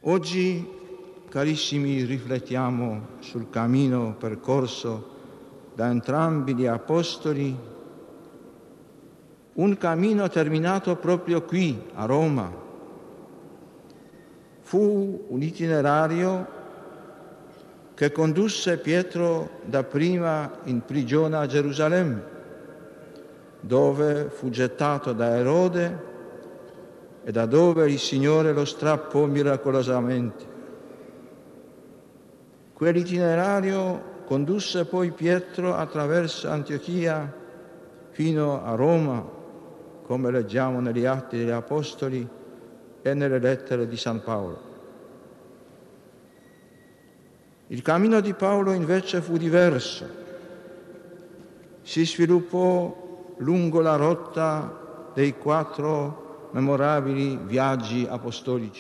Oggi, carissimi, riflettiamo sul cammino percorso da entrambi gli apostoli, un cammino terminato proprio qui, a Roma. Fu un itinerario che condusse Pietro dapprima in prigione a Gerusalemme, dove fu gettato da Erode e da dove il Signore lo strappò miracolosamente. Quell'itinerario condusse poi Pietro attraverso Antiochia fino a Roma, come leggiamo negli Atti degli Apostoli e nelle lettere di San Paolo. Il cammino di Paolo invece fu diverso. Si sviluppò lungo la rotta dei 4 memorabili viaggi apostolici.